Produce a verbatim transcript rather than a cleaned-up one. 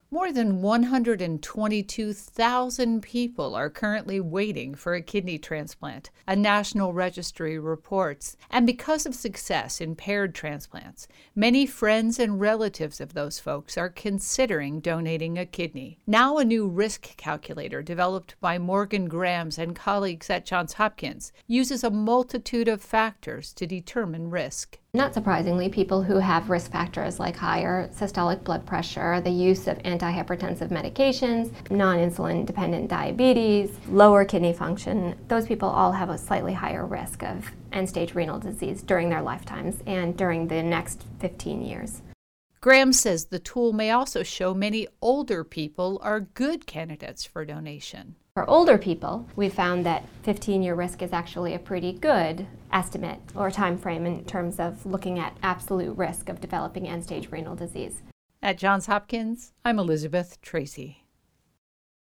More than one hundred twenty-two thousand people are currently waiting for a kidney transplant, a national registry reports. And because of success in paired transplants, many friends and relatives of those folks are considering donating a kidney. Now a new risk calculator developed by Morgan Grams and colleagues at Johns Hopkins uses a multitude of factors to determine risk. Not surprisingly, people who have risk factors like higher systolic blood pressure, the use of antihypertensive medications, non-insulin dependent diabetes, lower kidney function, those people all have a slightly higher risk of end-stage renal disease during their lifetimes and during the next fifteen years. Graham says the tool may also show many older people are good candidates for donation. For older people, we found that fifteen-year risk is actually a pretty good estimate or time frame in terms of looking at absolute risk of developing end-stage renal disease. At Johns Hopkins, I'm Elizabeth Tracy.